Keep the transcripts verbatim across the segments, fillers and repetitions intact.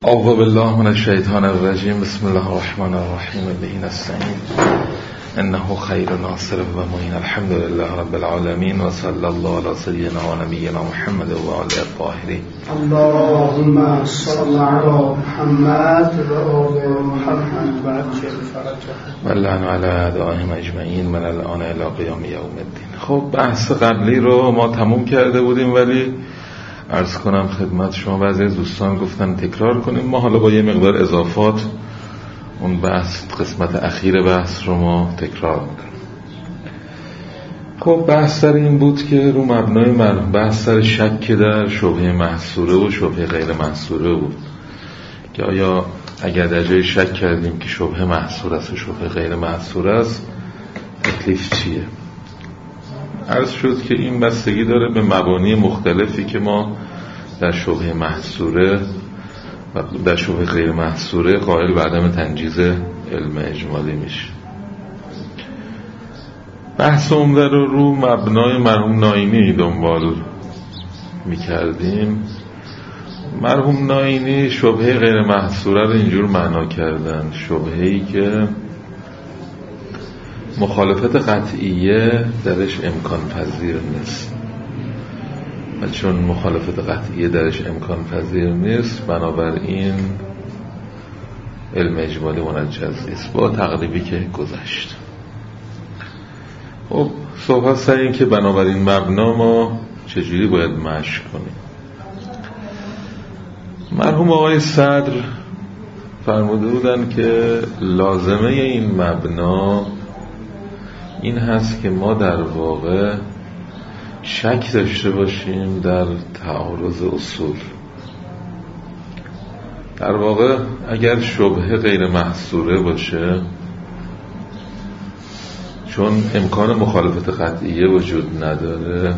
اعوذ بالله من الشیطان الرجیم. بسم الله الرحمن الرحیم. به نستعین انه خیر ناصر و معین. الحمد لله رب العالمین و صلی الله علی سیدنا و نبینا محمد و آله الطاهرین. اللهم صل علی محمد و آل محمد و عجل فرجهم و لعن علی اعدائهم اجمعین من الان الی قیام یوم الدین. خب بحث قبلی رو ما تموم کرده بودیم، ولی عرض کنم خدمت شما بعضی از دوستان گفتن تکرار کنیم. ما حالا با یه مقدار اضافات اون بحث قسمت اخیر بحث رو ما تکرار میکنیم. خب بحث سر این بود که رو مبنای من بحث سر شک در شبهه محصوره و شبهه غیر محصوره بود که آیا اگر در جای شک کردیم که شبهه محصوره است و شبهه غیر محصوره است تکلیف چیه؟ عرض شد که این بستگی داره به مبانی مختلفی که ما در شبهه محصوره و در شبهه غیر محصوره قائل به عدم تنجیز علم اجمالی میشه. بحث عمده رو رو مبنای مرحوم ناینی دنبال میکردیم. مرحوم ناینی شبهه غیر محصوره رو اینجور معنا کردن: شبهه‌ای که مخالفت قطعیه درش امکان پذیر نیست، و چون مخالفت قطعیه درش امکان پذیر نیست بنابراین علم اجمالی منجز نیست با تقریبی که گذشت. خب صحبت سر این که بنابراین مبنا ما چجوری باید مشق کنیم. مرحوم آقای صدر فرموده بودن که لازمه این مبنا این هست که ما در واقع شک داشته باشیم در تعارض اصول. در واقع اگر شبهه غیر محصوره باشه، چون امکان مخالفت قطعیه وجود نداره،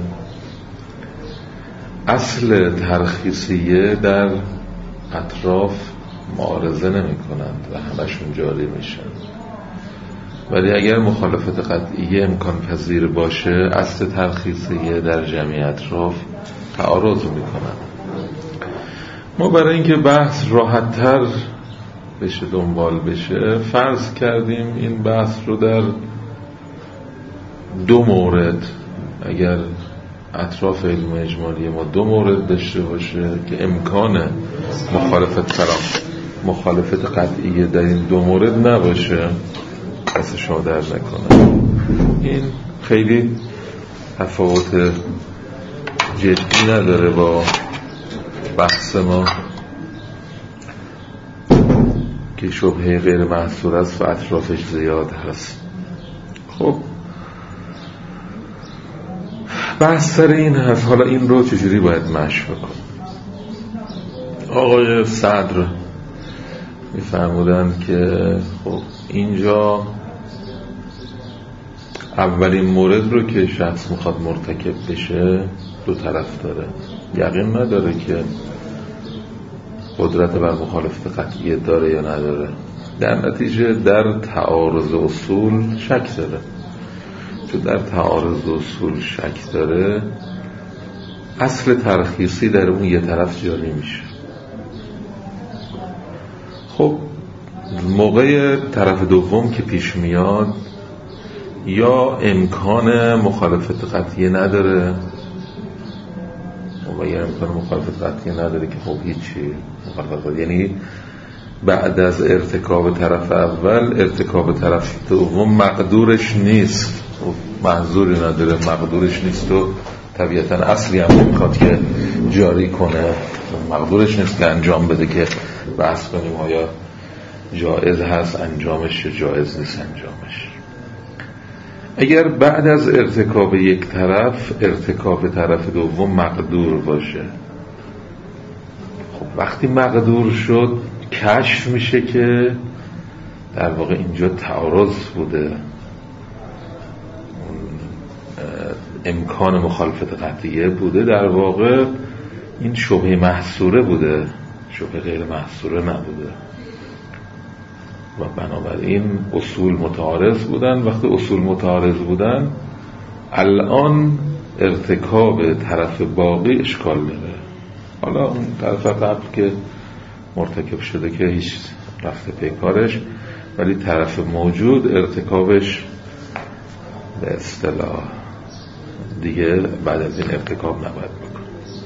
اصل ترخیصیه در اطراف معارضه نمی کنند و همشون جاری میشن. ولی اگر مخالفت قطعیه امکان پذیر باشه، اصل ترخیصیه در جمعی اطراف تعارض میکنن. ما برای اینکه بحث راحت تر بشه دنبال بشه فرض کردیم این بحث رو در دو مورد، اگر اطراف علم اجمالی ما دو مورد داشته باشه که امکان مخالفت فرام مخالفت قطعیه در این دو مورد نباشه، دست شما در نکنه. این خیلی تفاوت جدی نداره با بحث ما که شبهه غیر محصور است و اطرافش زیاد هست. خب بحث سر این هست. حالا این رو چجوری باید مشق بکنیم؟ آقای صدر میفرمودن که خب اینجا اولین مورد رو که شخص میخواد مرتکب بشه دو طرف داره، یقین نداره که قدرت بر مخالفت قطعیه داره یا نداره، در نتیجه در تعارض اصول شک داره. چون در تعارض اصول شک داره، اصل ترخیصی در اون یه طرف جاری میشه. خب موقع طرف دوم که پیش میاد یا امکان مخالفت قطعیه نداره، و یا امکان مخالفت قطعیه نداره که خب هیچی مخالفت، یعنی بعد از ارتکاب طرف اول ارتکاب طرف دوم مقدورش نیست و محظوری نداره، مقدورش نیست و طبیعتا اصلی هم نمیخواد که جاری کنه، مقدورش نیست که انجام بده که بحث کنیم آیا جائز هست انجامش یا جائز نیست انجامش. اگر بعد از ارتکاب یک طرف ارتکاب طرف دوم مقدور باشه، خب وقتی مقدور شد کشف میشه که در واقع اینجا تعارض بوده، امکان مخالفت قطعیه بوده، در واقع این شبهه محصوره بوده، شبهه غیر محصوره نبوده و بنابراین اصول متعارض بودن. وقتی اصول متعارض بودن الان ارتکاب طرف باقی اشکال داره. حالا اون طرف قبل که مرتکب شده که هیچ رفته پی کارش، ولی طرف موجود ارتکابش به اصطلاح دیگه بعد از این ارتکاب نباید بکنه.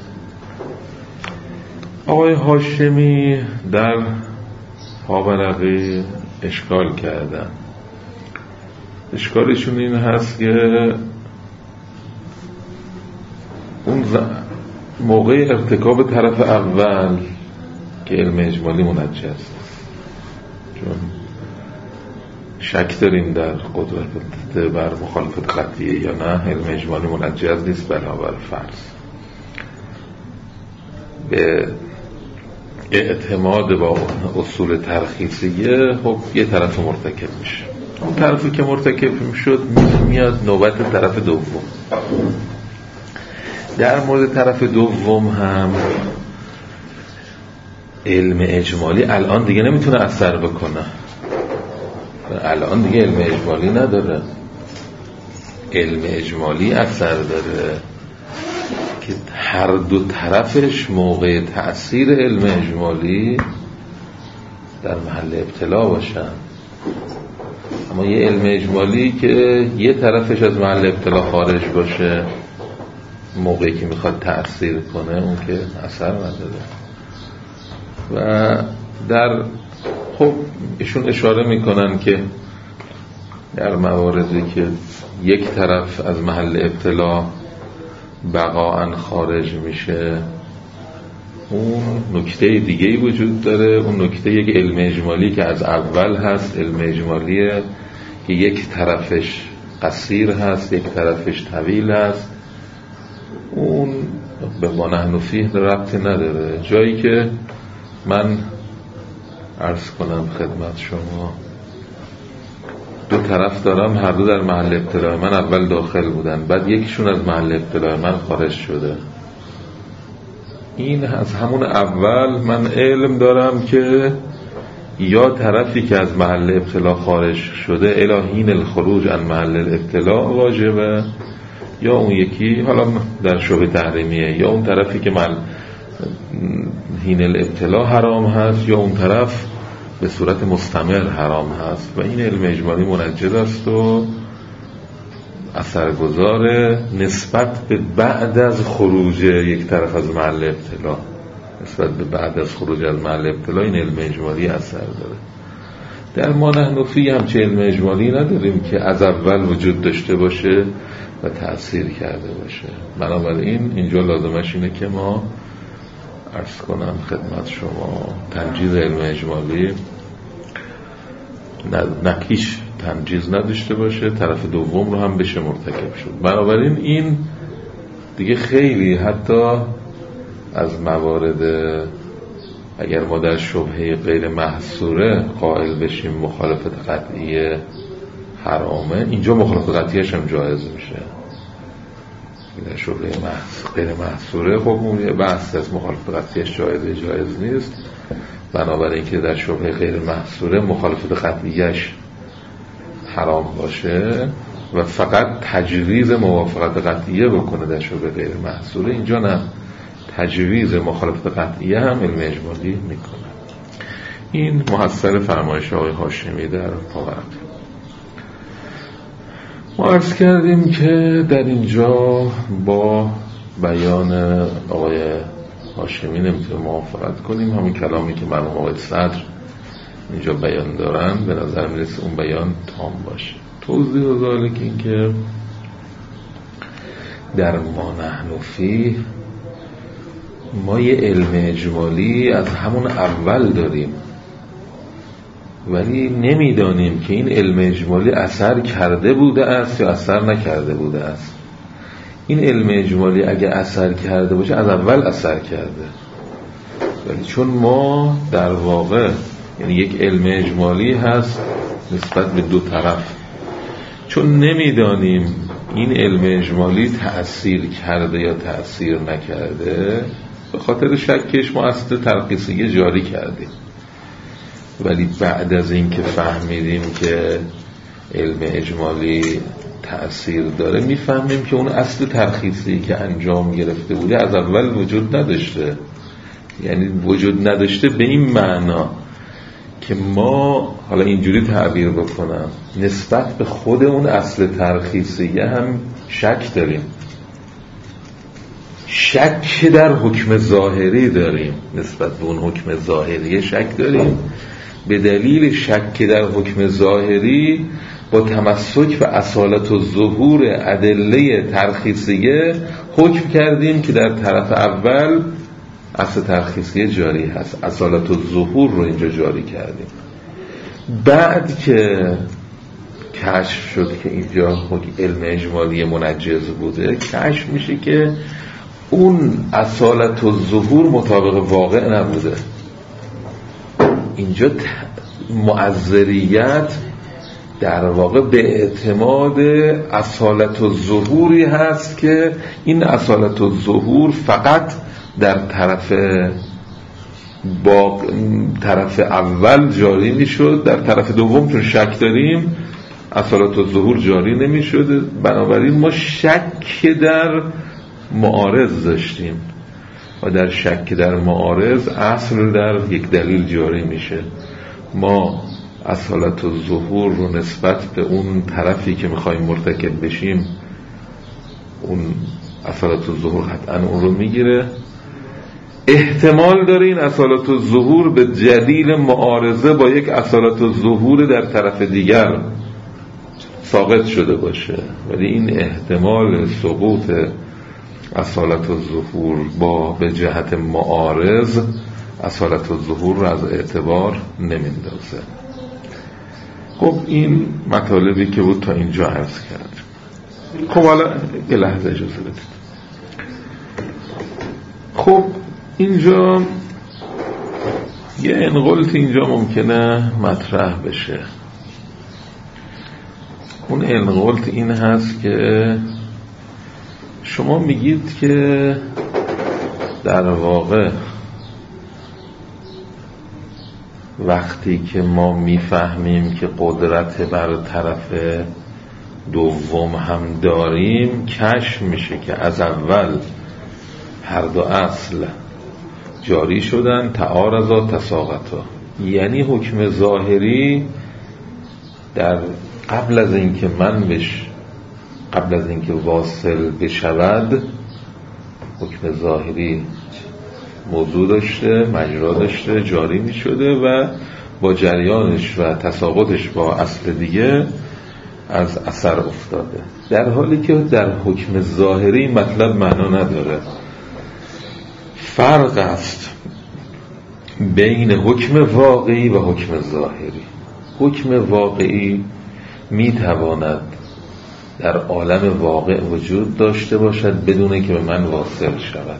آقای هاشمی در پاورقی اشکال کردن. اشکالشون این هست که اون موقع ارتکاب طرف اول که علم اجمالی منجز، چون شک داریم در قدرت بر مخالفت قطعیه یا نه، علم اجمالی منجز نیست بنابر فرض. به اعتماد با اصول ترخیصیه خب یه طرف مرتکب میشه، اون طرفی که مرتکب میشد میاد نوبت طرف دوم. در مورد طرف دوم هم علم اجمالی الان دیگه نمیتونه اثر بکنه، الان دیگه علم اجمالی نداره. علم اجمالی اثر داره که هر دو طرفش موقع تأثیر علم اجمالی در محل ابتلا باشن. اما یه علم اجمالی که یه طرفش از محل ابتلا خارج باشه موقعی که میخواد تأثیر کنه، اون که اثر نداره. و در خب ایشون اشاره میکنن که در مواردی که یک طرف از محل ابتلا بقاعا خارج میشه، اون نکته دیگه‌ای وجود داره. اون نکته یک علم اجمالی که از اول هست، علم اجمالیه که یک طرفش قصیر هست یک طرفش طویل هست، اون به ما نحن فیه ربطی نداره. جایی که من عرض کنم خدمت شما دو طرف دارم، هر دو در محل ابتلا من اول داخل بودن، بعد یکیشون از محل ابتلا من خارج شده، این از همون اول من علم دارم که یا طرفی که از محل ابتلا خارج شده الهین الخروج عن محل الابتلا واجبه، یا اون یکی حالا در شبه تحریمیه، یا اون طرفی که محل هین الابتلا حرام هست، یا اون طرف به صورت مستمر حرام هست. و این علم اجمالی منجز است و اثرگذار نسبت به بعد از خروج یک طرف از محل ابتلا، نسبت به بعد از خروج از محل ابتلا این علم اجمالی اثر داره. در ما نحن فیه همچه علم اجمالی نداریم که از اول وجود داشته باشه و تأثیر کرده باشه. بنابراین اینجا لازمش اینه که ما عرض کنم خدمت شما تنجیز علم اجمالی نکیش تنجیز نداشته باشه، طرف دوم رو هم بشه مرتکب شد. بنابراین این دیگه خیلی حتی از موارد اگر ما در شبهه غیر محصوره قائل بشیم مخالفت قطعیه حرامه، اینجا مخالفت قطعیش هم جایز میشه. در شبهه غیر محصوره خب اون بحث از مخالفت قطعیش جایزه جایز نیست، بنابراین که در شبهه غیر محصوره مخالفت قطعیش حرام باشه و فقط تجویز موافقت قطعیه بکنه در شبهه غیر محصوره، اینجا نه، تجویز مخالفت قطعیه هم علم اجمالی میکنه. این محصل فرمایش آقای هاشمی در پاورقی. ما عرض کردیم که در اینجا با بیان آقای هاشمی نمیتونیم موافقت کنیم. همین کلامی که مرحوم آقای صدر اینجا بیان دارن به نظر میرسه اون بیان تام باشه. توضیح و ذالک این که در ما نحن فیه ما یه علم اجمالی از همون اول داریم، ولی نمیدانیم که این علم اجمالی اثر کرده بوده است یا اثر نکرده بوده است. این علم اجمالی اگه اثر کرده باشه از اول اثر کرده، ولی چون ما در واقع یعنی یک علم اجمالی هست نسبت به دو طرف، چون نمیدانیم این علم اجمالی تأثیر کرده یا تأثیر نکرده، به خاطر شکش ما اصل ترخیصیه جاری کردیم. ولی بعد از این که فهمیدیم که علم اجمالی تأثیر داره، میفهمیم که اون اصل ترخیصی که انجام گرفته بوده از اول وجود نداشته، یعنی وجود نداشته به این معنا که ما حالا اینجوری تعبیر بکنم نسبت به خود اون اصل ترخیصیه هم شک داریم، شک در حکم ظاهری داریم، نسبت به اون حکم ظاهری شک داریم. به دلیل شک در حکم ظاهری با تمسک به اصالت و ظهور ادله ترخیصیه حکم کردیم که در طرف اول اصل ترخیصیه جاری هست، اصالت و ظهور رو اینجا جاری کردیم. بعد که کشف شد که اینجا علم اجمالی منجز بوده، کشف میشه که اون اصالت و ظهور مطابق واقع نبوده. اینجا معذریت در واقع به اعتماد اصالت و ظهوری هست که این اصالت و ظهور فقط در طرف با طرف اول جاری میشد، در طرف دوم چون شک داریم اصالت و ظهور جاری نمیشد. بنابراین ما شک در معارض داشتیم و در شک در معارض اصل در یک دلیل جاری میشه. ما اصالت و ظهور رو نسبت به اون طرفی که میخوایم مرتکب بشیم، اون اصالت و ظهور قطعا اون رو میگیره. احتمال داره این اصالت و ظهور به دلیل معارضه با یک اصالت و ظهور در طرف دیگر ساقط شده باشه، ولی این احتمال سقوط اصالت و ظهور با به جهت معارض اصالت و ظهور رو از اعتبار نمیندازه. خب این مطالبی که بود تا اینجا عرض کرد. خب حالا یه لحظه اجازه بدید. خب اینجا یه انقلت اینجا ممکنه مطرح بشه. اون انقلت این هست که شما میگید که در واقع وقتی که ما میفهمیم که قدرت بر طرف دوم هم داریم، کشف میشه که از اول هر دو اصل جاری شدن، تعارضا تساقطا. یعنی حکم ظاهری در قبل از اینکه من بش قبل از اینکه واصل بشود حکم ظاهری موضوع داشته، مجرا داشته، جاری می شده و با جریانش و تساقطش با اصل دیگه از اثر افتاده. در حالی که در حکم ظاهری مطلب معنا نداره. فرق است بین حکم واقعی و حکم ظاهری. حکم واقعی می تواند در عالم واقع وجود داشته باشد بدون اینکه به من واصل شود،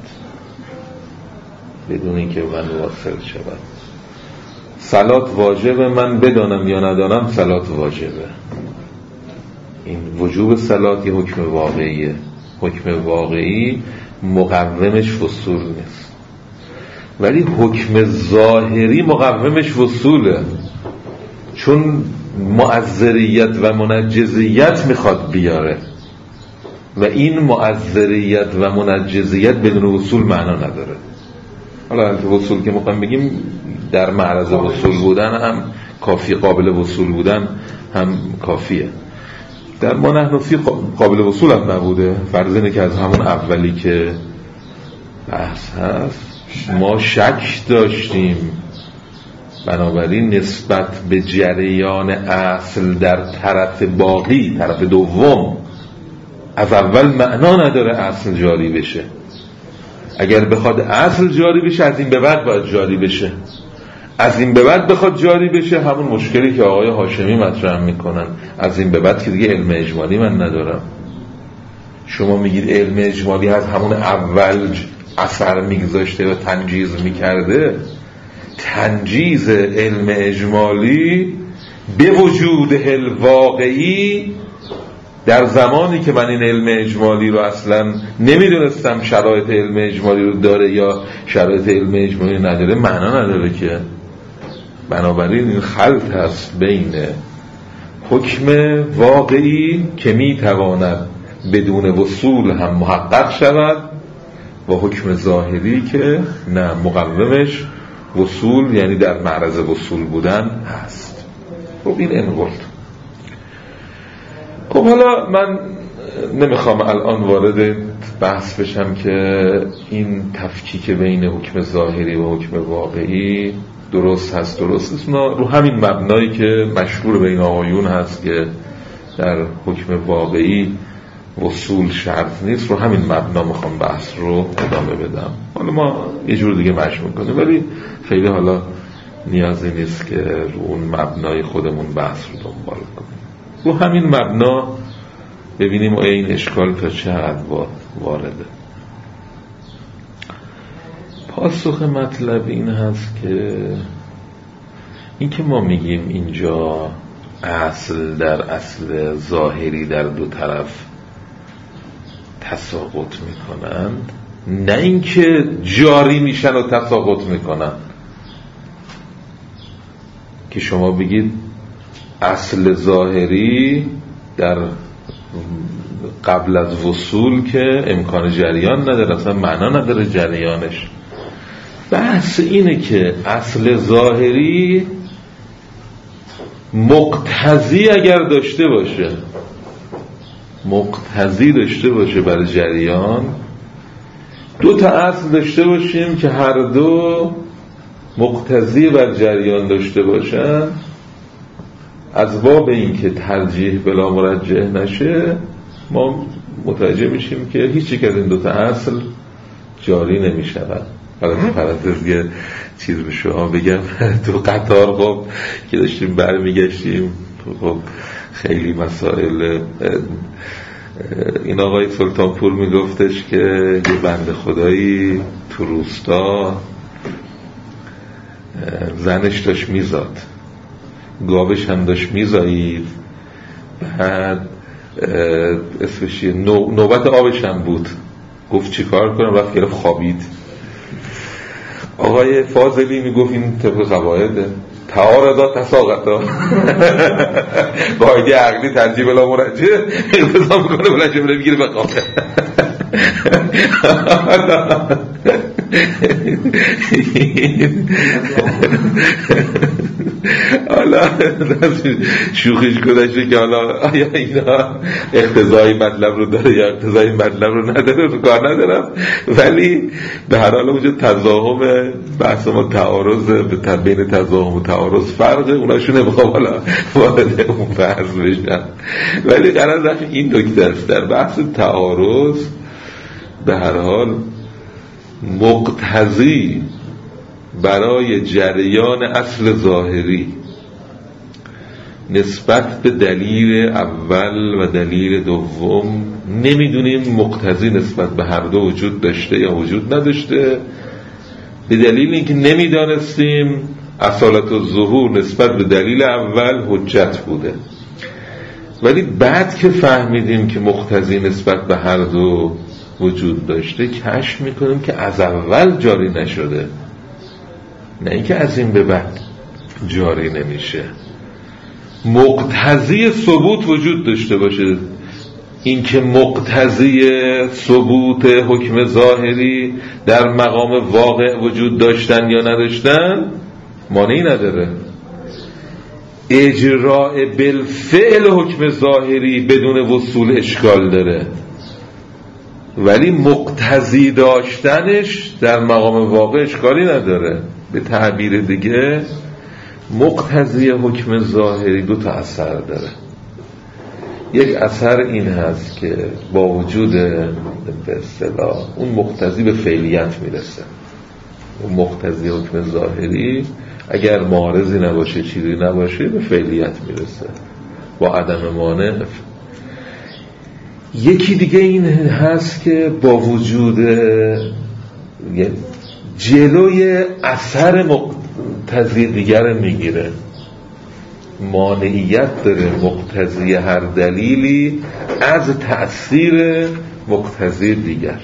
بدون اینکه به من واصل شود. صلات واجبه، من بدانم یا ندانم صلات واجبه. این وجوب صلات یه حکم واقعیه. حکم واقعی مقومش وصول نیست، ولی حکم ظاهری مقومش وصوله، چون معذریت و منجزیت میخواد بیاره و این معذریت و منجزیت بدون وصول معنا نداره. حالا وصول که میخوایم بگیم در معرض وصول بودن هم کافی، قابل وصول بودن هم کافیه. در ما نحن فی قابل وصول هم نبوده. فرض اینه که از همون اولی که بحث هست ما شک داشتیم، بنابراین نسبت به جریان اصل در طرف باقی، طرف دوم، از اول معنا نداره اصل جاری بشه. اگر بخواد اصل جاری بشه از این به بعد باید جاری بشه. از این به بعد بخواد جاری بشه همون مشکلی که آقای هاشمی مطرح میکنن، از این به بعد که دیگه علم اجمالی من ندارم. شما میگید علم اجمالی از همون اول اثر میگذاشته و تنجیز میکرده. تنجیز علم اجمالی به وجود واقعی در زمانی که من این علم اجمالی رو اصلا نمیدونستم شرایط علم اجمالی رو داره یا شرایط علم اجمالی نداره معنا نداره که. بنابراین این خلط هست بین حکم واقعی که میتواند بدون وصول هم محقق شود و حکم ظاهری که نه، مقومش وصول یعنی در معرض وصول بودن هست. خب این انقل. خب حالا من نمیخوام الان وارد بحث بشم که این تفکیک بین حکم ظاهری و حکم واقعی درست هست درست نیست. رو همین مبنایی که مشهور بین آقایون هست که در حکم واقعی وصول شرط نیست، رو همین مبنا میخوام بحث رو ادامه بدم. حالا ما یه جور دیگه مشروع کنیم، ولی خیلی حالا نیازی نیست که رو اون مبنای خودمون بحث رو دنبال کنیم. رو همین مبنا ببینیم آیا این اشکال تا چه حد وارده. پاسخ مطلب این هست که این که ما میگیم اینجا اصل در اصل ظاهری در دو طرف تساقط میکنند، نه اینکه جاری میشن و تساقط میکنن. که شما بگید اصل ظاهری در قبل از وصول که امکان جریان نداره، اصلا معنا نداره جریانش. بحث اینه که اصل ظاهری مقتضی اگر داشته باشه، مقتضی داشته باشه برای جریان، دو تا اصل داشته باشیم که هر دو مقتضی بر جریان داشته باشن، از باب این که ترجیح بلا مرجح نشه ما متوجه میشیم که هیچ یک از این دو تا اصل جاری نمیشود. حالا تو پرانتز یه چیز به شما بگم، تو قطار خب که داشتیم برمیگشتیم، خب خیلی مسائل، این آقای سلطانپور میگفتش که یه بنده خدایی تو روستا زنش داشت میزاد، گاوش هم داشت میزایید، بعد اسمش نو... نوبت آبش هم بود، گفت چی کار کنم، رفت گرفت خوابید. آقای فاضلی میگفت این طبق قواعده تعارضا تساقطا، قاعده عقلی ترجیح بلا مرجح اقتضا میکنه بلنشه بره میگیره بخوابه. حالا شوخیش گذاشته که حالا آیا اینا اقتضای مطلب رو داره یا اقتضای مطلب رو نداره، رو کار ندارم، ولی به هر حال اونجا تضاهم بحث ما تعارض بین تضاهم و تعارض فرقه، اوناشو نمیخوام حالا وارد اون بحث بشم، ولی قرار رفت این نکته است در بحث تعارض به هر حال مقتضی برای جریان اصل ظاهری نسبت به دلیل اول و دلیل دوم نمیدونیم مقتضی نسبت به هر دو وجود داشته یا وجود نداشته، به دلیل اینکه نمیدانستیم اصالت الظهور نسبت به دلیل اول حجت بوده، ولی بعد که فهمیدیم که مقتضی نسبت به هر دو وجود داشته کشف میکنیم که از اول جاری نشده، نه اینکه از این به بعد جاری نمیشه. مقتضی ثبوت وجود داشته باشه، اینکه مقتضی ثبوت حکم ظاهری در مقام واقع وجود داشتن یا نداشتن مانعی نداره. اجراء بالفعل حکم ظاهری بدون وصول اشکال داره، ولی مقتضی داشتنش در مقام واقع اشکالی نداره. به تعبیر دیگه مقتضی حکم ظاهری دو تا اثر داره. یک اثر این هست که با وجود به اصطلاح اون مقتضی به فعلیت میرسه. اون مقتضی حکم ظاهری اگر معارضی نباشه چیزی نباشه به فعلیت میرسه با عدم مانع. یکی دیگه این هست که با وجود جلوی اثر مقتضی دیگر میگیره، مانعیت داره مقتضی هر دلیلی از تأثیر مقتضی دیگر.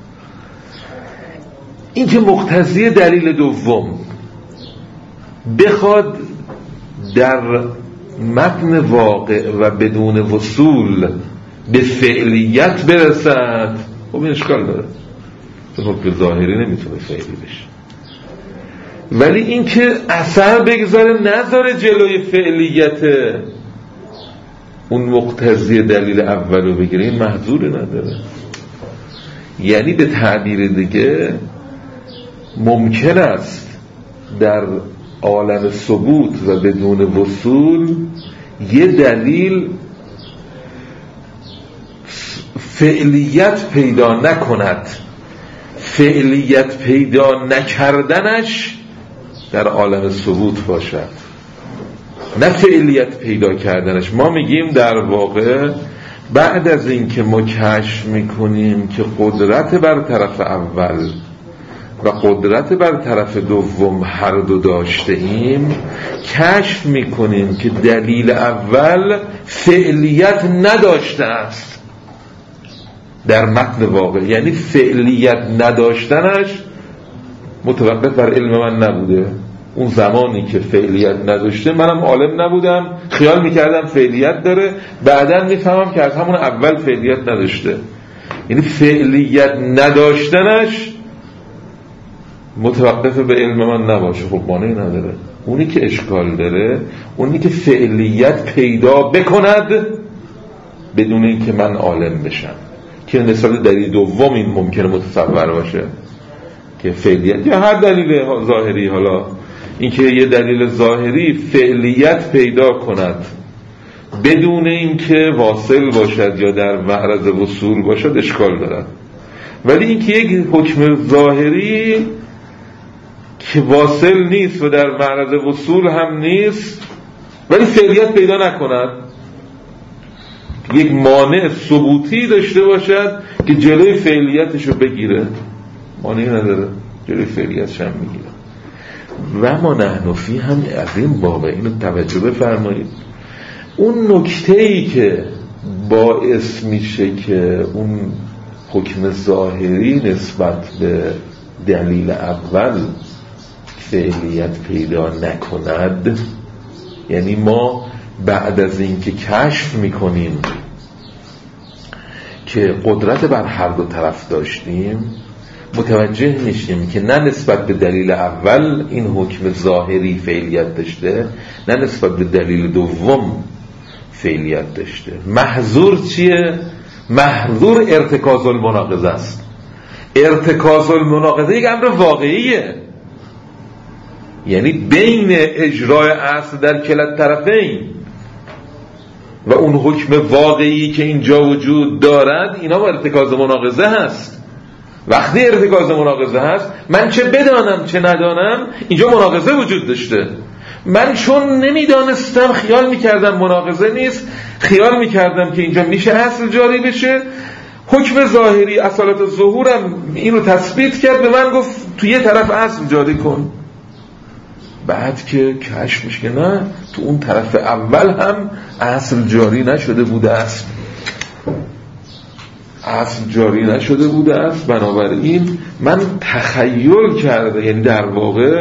این که مقتضی دلیل دوم بخواد در متن واقع و بدون وصول به فعلیت برسد، خب این اشکال داره. حکم ظاهری نمیتونه فعلی بشه. ولی این که اثر بگذاره نذاره جلوی فعلیت اون مقتضی دلیل اول رو بگیره، این محظوری نداره. یعنی به تعبیر دیگه ممکن است در عالم ثبوت و بدون وصول یه دلیل فعلیت پیدا نکند، فعلیت پیدا نکردنش در عالم ثبوت باشد، نه فعلیت پیدا کردنش. ما میگیم در واقع بعد از این که ما کشف میکنیم که قدرت بر طرف اول و قدرت بر طرف دوم هر دو داشته ایم، کشف میکنیم که دلیل اول فعلیت نداشته است در متن واقع. یعنی فعلیت نداشتنش متوقف بر علم من نبوده. اون زمانی که فعلیت نداشته منم عالم نبودم، خیال میکردم فعلیت داره، بعداً میفهمم که از همون اول فعلیت نداشته. یعنی فعلیت نداشتنش متوقف به علم من نباشه، خب مانعی نداره. اونی که اشکال داره اونی که فعلیت پیدا بکند بدون اینکه من عالم بشم، که نسبت دلیل دوم این ممکنه متصور باشه که فعلیت یا هر دلیل ظاهری، حالا اینکه یه دلیل ظاهری فعلیت پیدا کند بدون اینکه واصل باشد یا در معرض وصول باشد اشکال دارد. ولی اینکه یک حکم ظاهری که واصل نیست و در معرض وصول هم نیست ولی فعلیت پیدا نکند، یک مانع ثبوتی داشته باشد که جلوی فعلیتش رو بگیره، مانعی نداره، جلوی فعلیتش هم میگیره. و ما نحنفی هم از این بابه اینو توجه بفرمایید، اون نکته‌ای که باعث میشه که اون حکم ظاهری نسبت به دلیل اول فعلیت پیدا نکند، یعنی ما بعد از اینکه کشف میکنیم که قدرت بر هر دو طرف داشتیم متوجه میشیم که نه نسبت به دلیل اول این حکم ظاهری فعلیت داشته، نه نسبت به دلیل دوم فعلیت داشته. محظور چیه؟ محظور ارتکاز المناقضه است. ارتکاز المناقضه یک امر واقعیه، یعنی بین اجرای اصل در کلا طرفین و اون حکم واقعی که اینجا وجود دارد، اینا با ارتکاز مناقضه هست. وقتی ارتکاز مناقضه هست، من چه بدانم چه ندانم اینجا مناقضه وجود داشته. من چون نمیدانستم خیال میکردم مناقضه نیست، خیال میکردم که اینجا میشه اصل جاری بشه، حکم ظاهری اصالت ظهورم اینو تثبیت کرد، به من گفت تو یه طرف اصل جاری کن. بعد که کشف میشه که نه، تو اون طرف اول هم اصل جاری نشده بوده است، اصل جاری نشده بوده است. بنابراین من تخیل کرده، یعنی در واقع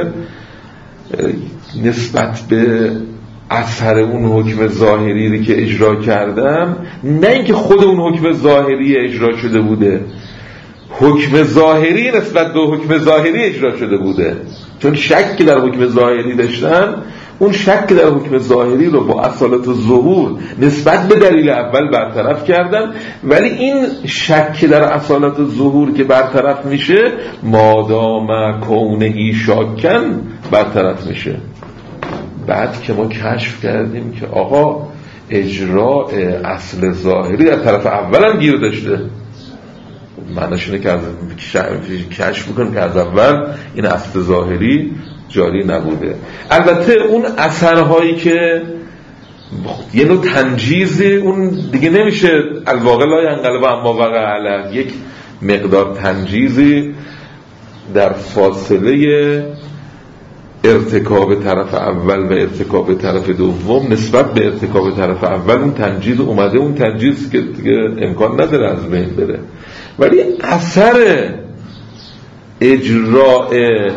نسبت به اثر اون حکم ظاهری که اجرا کردم، نه اینکه خود اون حکم ظاهری اجرا شده بوده، حکم ظاهری نسبت به حکم ظاهری اجرا شده بوده، چون شک در حکم ظاهری داشتن، اون شک در حکم ظاهری رو با اصالت ظهور نسبت به دلیل اول برطرف کردن. ولی این شک در اصالت ظهور که برطرف میشه، مادام کونهی شاکن برطرف میشه. بعد که ما کشف کردیم که آقا اجراء اصل ظاهری در طرف اول هم گیر داشته، معنیش اینه که از کشف میکنیم که از اول این اصل ظاهری جاری نبوده. البته اون اثرهایی که یه نوع تنجیزی، اون دیگه نمیشه الواقع لا ینقلب اما وقع علیه، یک مقدار تنجیزی در فاصله ارتکاب طرف اول و ارتکاب طرف دوم نسبت به ارتکاب طرف اول اون تنجیز اومده، اون تنجیز که دیگه امکان نداره از بین بره. ولی اثر اجراء،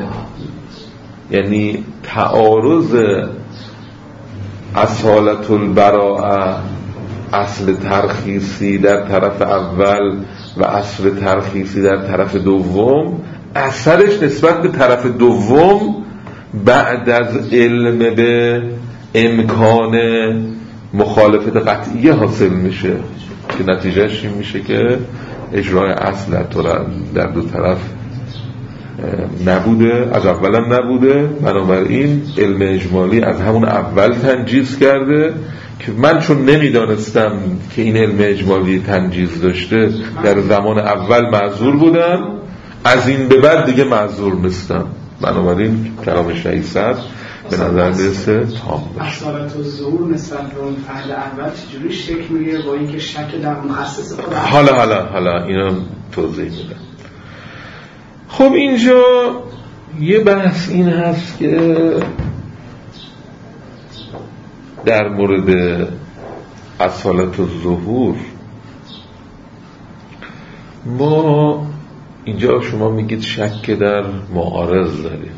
یعنی تعارض اصالت البراءه اصل ترخیصی در طرف اول و اصل ترخیصی در طرف دوم، اثرش نسبت به طرف دوم بعد از علم به امکان مخالفت قطعیه حاصل میشه که نتیجهش این میشه که اجرای اصل در دو طرف نبوده، از اولم نبوده. بنابراین علم اجمالی از همون اول تنجیز کرده که من چون نمیدانستم که این علم اجمالی تنجیز داشته در زمان اول معذور بودم، از این به بعد دیگه معذور نیستم. بنابراین کلام شهید صدر به نظر میرسه تام باشه. اصالت الظهور نسبت به اون فرد اول چجوری شکل میگیره با اینکه شک در مخصص خود؟ حالا حالا حالا اینو توضیح میدم. خب اینجا یه بحث این هست که در مورد اصالت الظهور ما اینجا شما میگید شک در معارض داریم.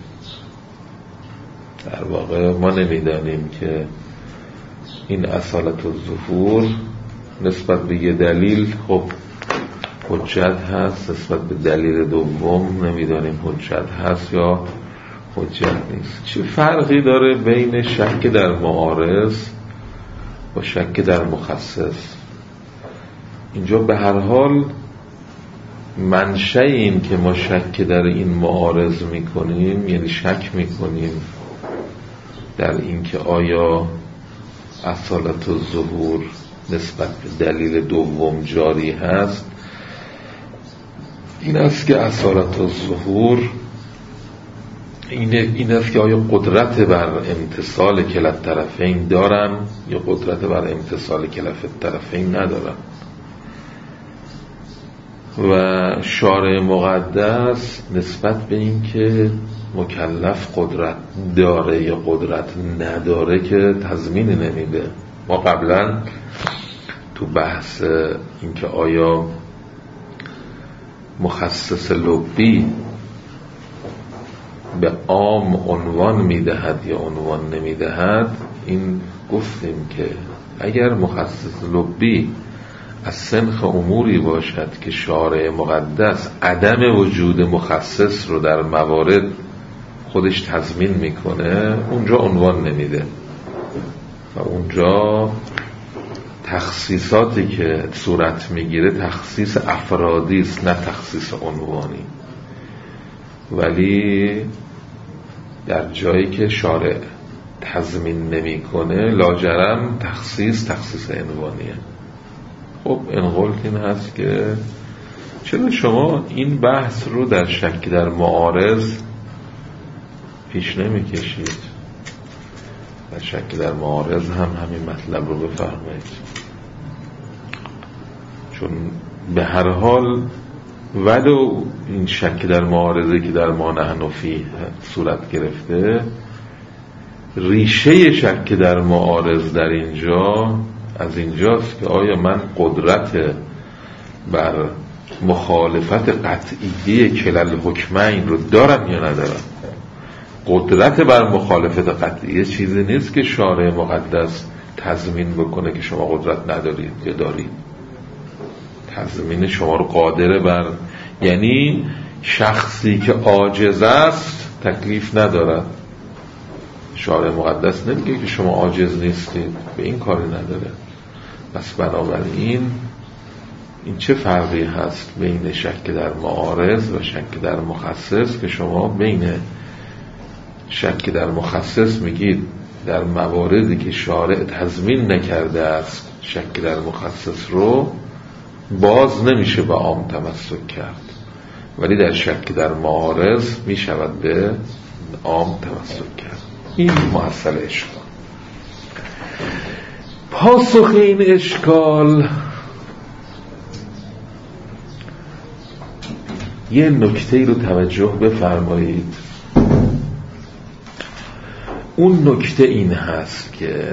در واقع ما نمیدانیم که این اصالت الظهور نسبت به یه دلیل خب حجت هست، نسبت به دلیل دوم نمیدانیم حجت هست یا حجت نیست. چه فرقی داره بین شک در معارض و شک در مخصص؟ اینجا به هر حال منشأ این که ما شک در این معارض میکنیم، یعنی شک میکنیم در این که آیا اصالت الظهور نسبت به دلیل دوم جاری هست، این است که اصالت الظهور این است که آیا قدرت بر امتصال کلا الطرفین دارن یا قدرت بر امتصال کلا الطرفین ندارن. و شارع مقدس نسبت به این که مکلف قدرت داره یا قدرت نداره که تضمین نمیده. ما قبلا تو بحث این که آیا مخصص لبی به عام عنوان میدهد یا عنوان نمیدهد این گفتیم که اگر مخصص لبی از سنخ اموری باشد که شارع مقدس عدم وجود مخصص رو در موارد خودش تضمین میکنه، اونجا عنوان نمیده و اونجا تخصیصاتی که صورت میگیره تخصیص افرادی است نه تخصیص عنوانی. ولی در جایی که شارع تضمین نمیکنه لاجرم تخصیص تخصیص عنوانیه. خب انقلت این هست که چرا شما این بحث رو در شک در معارض پیش نمی کشید؟ در شک در معارض هم همین مطلب رو بفرمایید، چون به هر حال ولو این شک در معارضه که در ما حنفی صورت گرفته، ریشه شک در معارض در اینجا از اینجاست که آیا من قدرت بر مخالفت قطعیه کلا الحکمین رو دارم یا ندارم. قدرت بر مخالفت قطعیه چیزی نیست که شارع مقدس تضمین بکنه که شما قدرت ندارید یا دارید. تضمین شما رو قادره بر، یعنی شخصی که عاجز است تکلیف ندارد. شارع مقدس نمیگه که شما عاجز نیستید، به این کاری نداره. پس بنابراین این چه فرقی هست بین شک در معارض و شک در مخصص که شما بین شک در مخصص میگید در مواردی که شارع تضمین نکرده است شک در مخصص رو باز نمیشه به عام تمسک کرد، ولی در شک در معارض میشود به عام تمسک کرد. این محصل اشکال. پاسخ این اشکال یه نکته رو توجه بفرمایید. اون نکته این هست که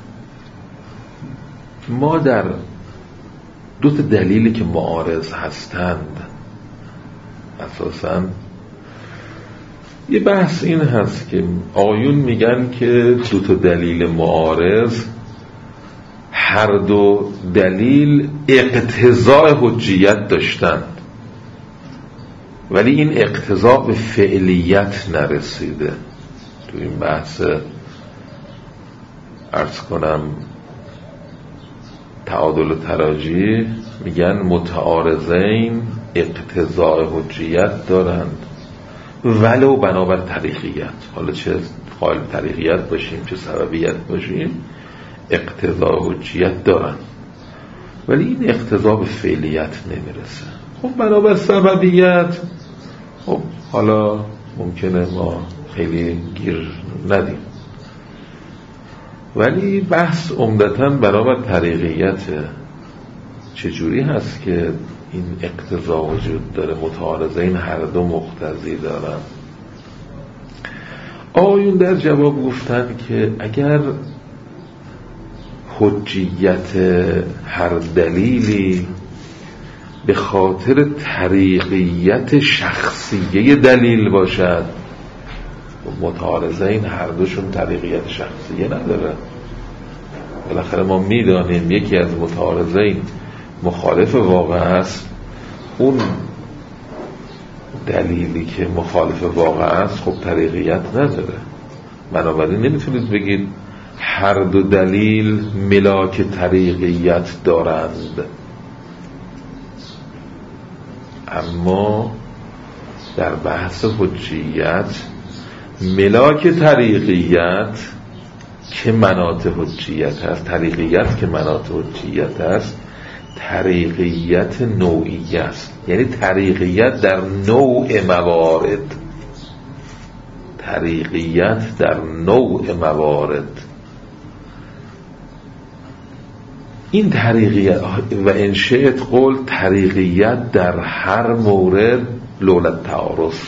ما در دو تا دلیلی که معارض هستند اساساً یه بحث این هست که آقایون میگن که دو تا دلیل معارض هر دو دلیل اقتضاء حجیت داشتند، ولی این اقتضا به فعلیت نرسیده. تو این بحث عرض کنم تعادل تراجیح میگن متعارضین اقتضاء حجیت دارند ولو بنابر طریقیت. حالا چه قائل طریقیت باشیم چه سببیت باشیم اقتضاء حجیت دارند، ولی این اقتضا به فعلیت نمیرسه. خب بنابر سببیت خب حالا ممکنه ما خیلی گیر ندیم، ولی بحث عمدتاً بنابر طریقیته. چجوری هست که این اقتضا وجود داره، متعارضه این هر دو مقتضی دارن؟ آیون در جواب گفتن که اگر حجیت هر دلیلی به خاطر طریقیت شخصیه دلیل باشد، متعارضه این هر دوشون طریقیت شخصیه نداره. بالاخره ما میدانیم یکی از متعارضه این مخالف واقع است، اون دلیلی که مخالف واقع است خب طریقیت نداره. بنابراین نمیتونید بگید هر دو دلیل ملاک طریقیت دارند. اما در بحث حجیت ملاک طریقیت که مناط حجیت هست، طریقیت که مناط حجیت هست، طریقیت نوعی است. یعنی طریقیت در نوع موارد، طریقیت در نوع موارد. این طریقیت و انشأت قول طریقیت در هر مورد لولا تعارض.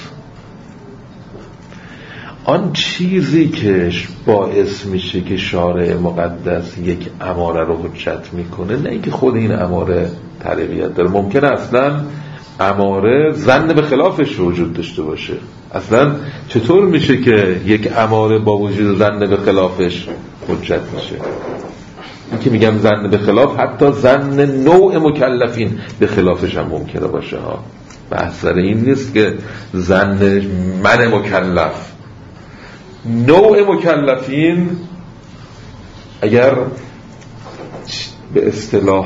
آن چیزی که باعث میشه که شارع مقدس یک اماره رو حجت میکنه، نه اینکه خود این اماره طریقیت داره. ممکنه اصلا اماره ظن به خلافش وجود داشته باشه. اصلا چطور میشه که یک اماره با وجود ظن به خلافش حجت میشه؟ این که میگم ظن به خلاف، حتی ظن نوع مکلفین به خلافش هم ممکنه باشه ها. بحث سر این نیست که ظن من مکلف، نوع مکلفین اگر به اصطلاح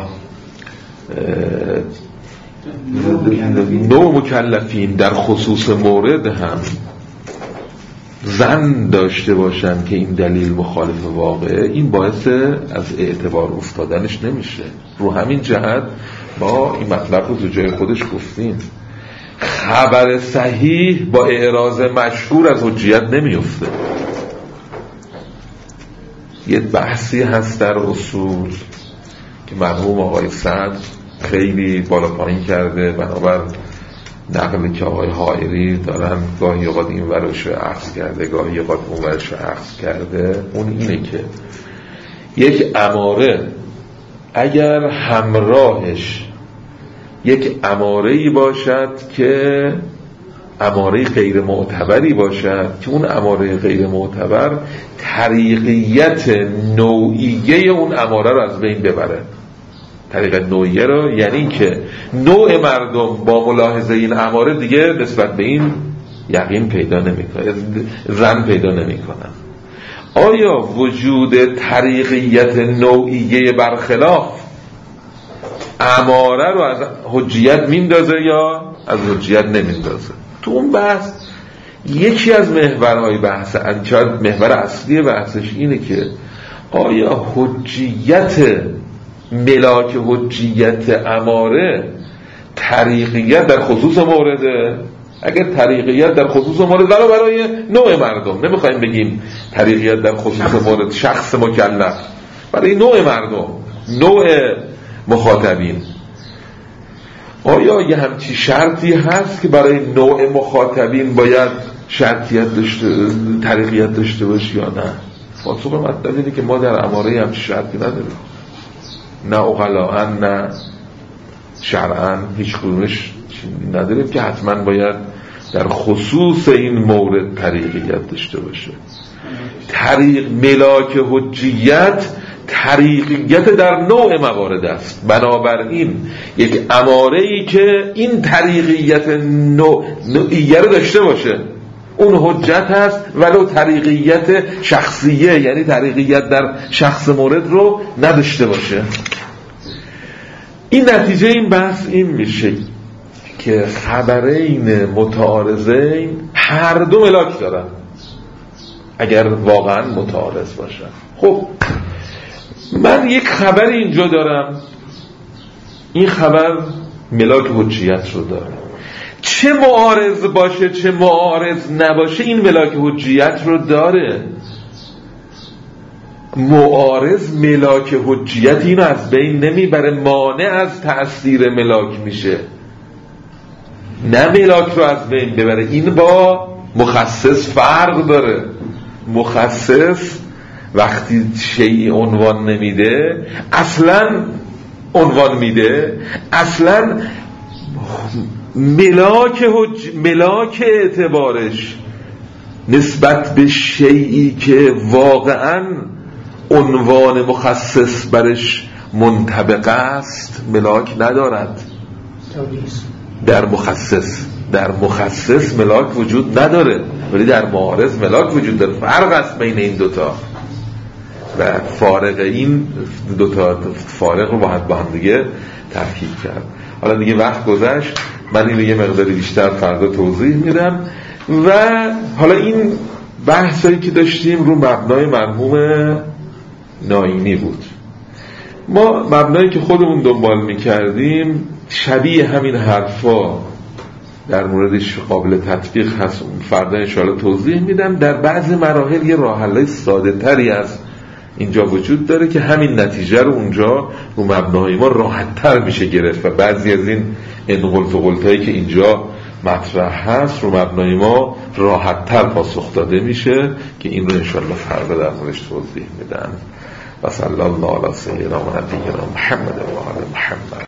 نوع مکلفین در خصوص مورد هم ظن داشته باشن که این دلیل مخالف واقعه، این باعث از اعتبار افتادنش نمیشه. رو همین جهت ما این مطلب رو تو جای خودش گفتیم، خبر صحیح با اعراض مشهور از حجیت نمیفته. یه بحثی هست در اصول که مرحوم آقای سعد خیلی بالا پایین کرده، بنابر نقلی که آقای حائری دارن گاهی اوقات این ورش رو عکس کرده گاهی اوقات اون ورش رو عکس کرده. اون اینه که یک اماره اگر همراهش یک اماره‌ای باشد که اماره غیر معتبری باشد، که اون اماره غیر معتبر طریقیت نوعیه اون اماره رو از بین ببره. طریقت نوعیه رو یعنی که نوع مردم با ملاحظه این اماره دیگه نسبت به این یقین پیدا نمی‌کنه، ظن پیدا نمی‌کنن. آیا وجود طریقیت نوعیه برخلاف اماره رو از حجیت میندازه یا از حجیت نمیندازه؟ تو اون بحث یکی از محورهای بحث، شاید محور اصلی بحثش اینه که آیا حجیت ملاک حجیت اماره طریقیت در خصوص مورده؟ اگر طریقیت در خصوص مورد برای برای نوع مردم، نمیخوایم بگیم طریقیت در خصوص مورد شخص مکلف، برای نوع مردم، نوع مخاطبین، آیا یه همچی شرطی هست که برای نوع مخاطبین باید شرطیت داشته، طریقیت داشته باشه یا نه؟ پاسخ مطلب اینه که ما در اماره همچی شرطی نداریم، نه اقلاً نه شرعاً، هیچ کدومش نداریم که حتما باید در خصوص این مورد طریقیت داشته باشه. طریق ملاک حجیت طریقیت در نوع موارد است. بنابراین یک اماره‌ای که این طریقیت نوع نوعیه رو داشته باشه اون حجت است، ولو طریقیت شخصیه یعنی طریقیت در شخص مورد رو نداشته باشه. این نتیجه این بحث این میشه که خبرین متعارضین هر دو ملاک دارن اگر واقعا متعارض باشن. خب من یک خبر اینجا دارم، این خبر ملاک حجیت رو داره، چه معارض باشه چه معارض نباشه این ملاک حجیت رو داره. معارض ملاک حجیت اینو از بین نمیبره، مانع از تأثیر ملاک میشه، نه ملاک رو از بین ببره. این با مخصص فرق داره. مخصص وقتی شیئی عنوان نمیده اصلا عنوان میده، اصلا ملاک حج... ملاک اعتبارش نسبت به شیئی که واقعا عنوان مخصص برش منطبق است ملاک ندارد. در مخصص در مخصص ملاک وجود نداره، ولی در معارض ملاک وجود داره. فرق است بین این دوتا و فارق این دوتا فارق رو باید با هم دیگه تفکیک کرد. حالا دیگه وقت گذشت، من این رو یه مقداری بیشتر فردا توضیح میدم. و حالا این بحثایی که داشتیم رو مبنای مرحوم ناینی بود. ما مبنایی که خودمون دنبال میکردیم شبیه همین حرفا در موردش قابل تطبیق هست، فردا انشاءالله توضیح میدم. در بعضی مراحل یه راه حل ساده تری از اینجا وجود داره که همین نتیجه رو اونجا رو مبنای ما راحت تر میشه گرفت و بعضی از این انقلت و قلتایی که اینجا مطرح هست رو مبنای ما راحت تر پاسخ داده میشه که این رو انشاءالله فردا در موردش توضیح میدم. و صلی الله علی سیدنا و نبینا محمد و آل محمد.